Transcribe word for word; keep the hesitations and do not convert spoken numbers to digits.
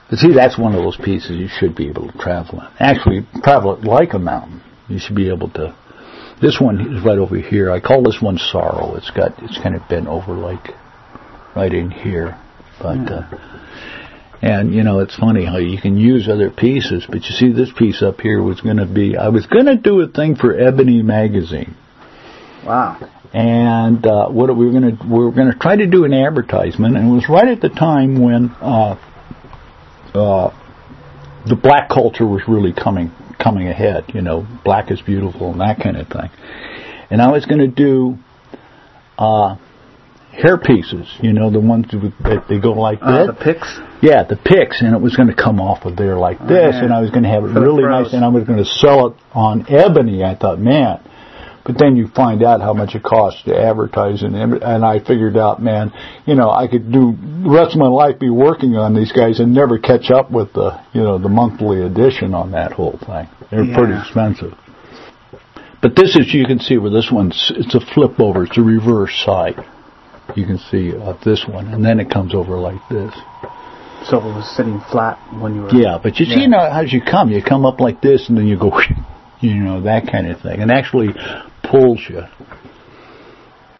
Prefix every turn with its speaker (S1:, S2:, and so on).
S1: But see, that's one of those pieces you should be able to travel in. Actually, travel it like a mountain. You should be able to. This one is right over here. I call this one Sorrow. It's got, it's kind of bent over like right in here. But, yeah. uh, and, you know, it's funny how you can use other pieces, but you see this piece up here was going to be, I was going to do a thing for Ebony Magazine.
S2: Wow.
S1: And uh, what we were going to, we were going to try to do an advertisement, and it was right at the time when uh, uh, the black culture was really coming coming ahead, you know, black is beautiful and that kind of thing. And I was going to do uh, hair pieces, you know, the ones that they go like
S2: uh,
S1: this.
S2: The picks?
S1: Yeah, the picks, and it was going to come off of there like this, oh, yeah. and I was going to have it
S2: For
S1: really nice, and I was going to sell it on Ebony. I thought, man. But then you find out how much it costs to advertise, and and I figured out, man, you know, I could do the rest of my life be working on these guys and never catch up with the, you know, the monthly edition on that whole thing. They're yeah. pretty expensive. But this is, you can see where this one's, it's a flip over, it's a reverse side. You can see uh, this one, and then it comes over like this.
S2: So it was sitting flat when you were...
S1: Yeah, but you yeah. see, you know, as you come, you come up like this, and then you go, you know, that kind of thing. And actually pulls you.